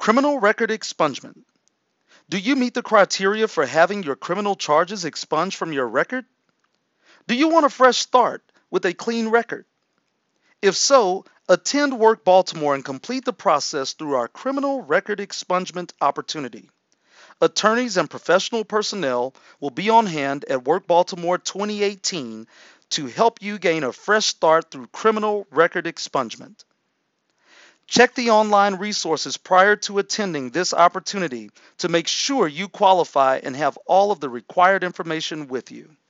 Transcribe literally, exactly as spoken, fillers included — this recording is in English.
Criminal record expungement. Do you meet the criteria for having your criminal charges expunged from your record? Do you want a fresh start with a clean record? If so, attend Work Baltimore and complete the process through our criminal record expungement opportunity. Attorneys and professional personnel will be on hand at Work Baltimore twenty eighteen to help you gain a fresh start through criminal record expungement. Check the online resources prior to attending this opportunity to make sure you qualify and have all of the required information with you.